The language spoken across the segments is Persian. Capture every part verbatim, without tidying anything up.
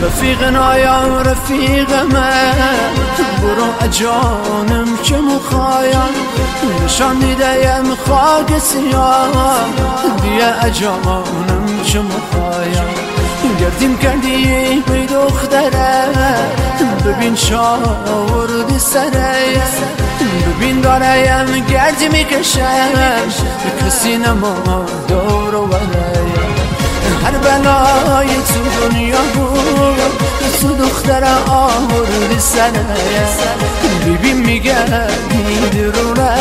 رفیقنا یا رفیق من برو اجانم که مخوایم نشان میدیم خاک سیاه بیا اجانم که مخوایم گردیم کردی بی دختره ببین شاوردی سره ببین داریم گردی میکشم کسی نما دور و برایم هر بلای تو دنیا بود تو دختر آوردی سره ببین میگردی درونه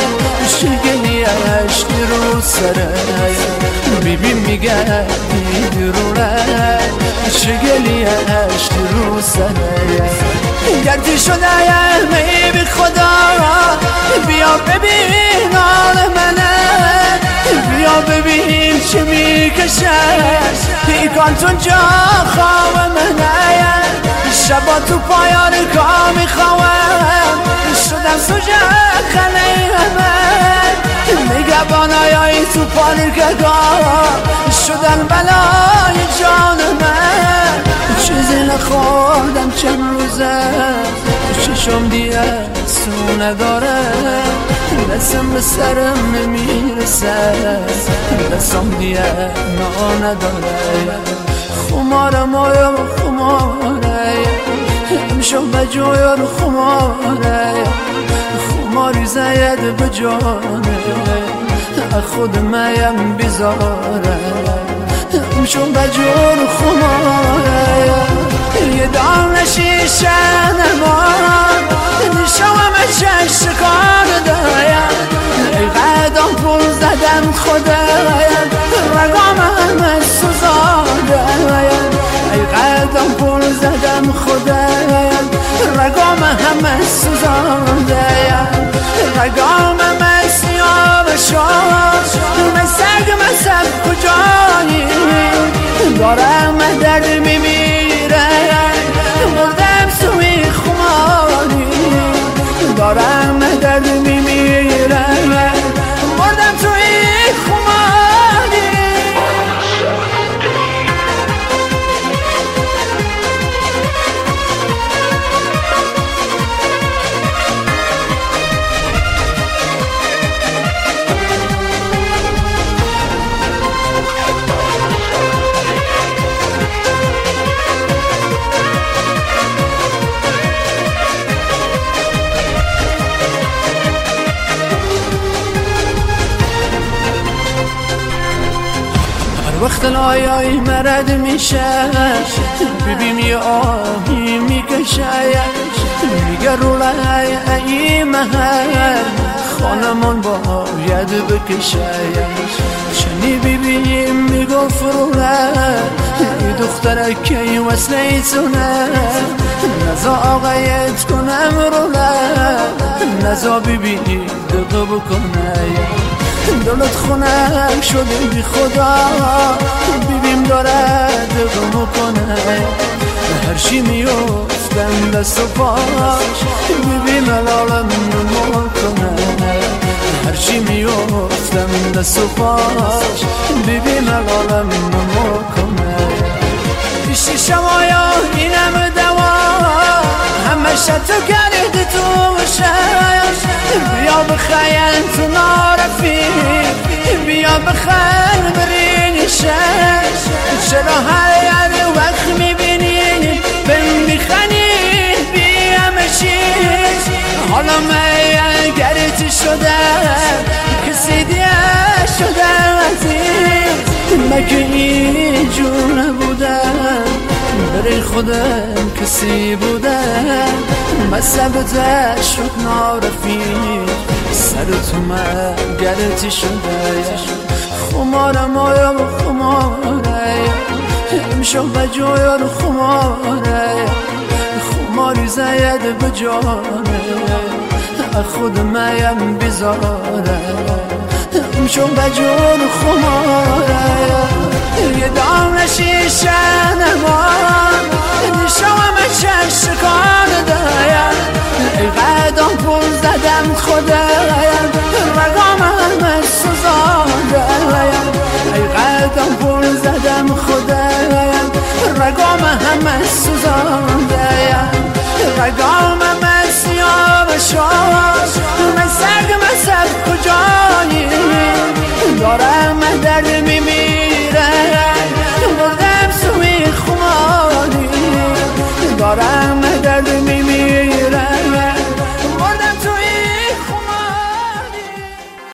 شگلی عشق رو سره ببین میگردی درونه شگلی عشق رو سره گردی شده یه بی خدا بیا ببین آل منه بیا ببین چه میکشه پیکان تو جا خواب منه شبا تو پایان کار میخواهم شدم سوژه خنه همه نگبانای تو پانرگاه شدن بلای جان من چیزی نخوردم چند روزه ششم دیگه سو نداره دستم به سرم نمیرسه دستم دیگه نا نداره خمارم آیا خماره امشب بجای رو خماره خماری زید بجانه خود میم بیزاره امشب بجای رو خماره یه دانه شیشه نمان نشوام چشت کار دایم ای قدم پول زدم خدایم رگام همه سوزاندایم ای قدم پول زدم خدایم رگام همه سوزاندایم رگام همه سیاه شد مسگ مسب کجایی دارم درد میمیره مردم سوی خماری دارم درد میمیره مردم توی خماری وقت لایای مرد میشه ببین یه آهی میکشه میگه رو لای ای محل خانمان باید بکشه چنی ببینیم میگفت رو لای دختره که وصله تونه نزا آقایت کنم رو لای نزا ببینی دقه بکنه دلت خونم شده بی خدا بیبیم داره دقم کنه هرچی میفتم دست و پاش بیبیم الالم نمو کنه هرچی میفتم دست و پاش بیبیم الالم نمو کنه پیشی شمایا اینم دوا همه شتو کرده تو شش بیا بخیل تو نارفی بیا بخیل برین شش چرا هر یر وقت میبینی بهم میخنی بیا مشیش حالا من گرتی شده کسی دیگه شده عزیز مگه این جور نبودم برای خودم کسی بودم مصبتش شد نارفی سر تو من گرتی شده خمارم آیا خماره امشب بجای رو خماره خماری زید بجانه خود میم بیزاره امشب بجای رو خماره یه دانه شیشه نمان نشوام چشت کار دایم ای قدم پول زدم خدایم رگام همه سوزاندایم ای قدم پول زدم خدایم رگام همه سوزانده رگامم سیاه شد من سگ مصب کجایی دارم درد میمیره بردم سوی خماری دارم درد میمیره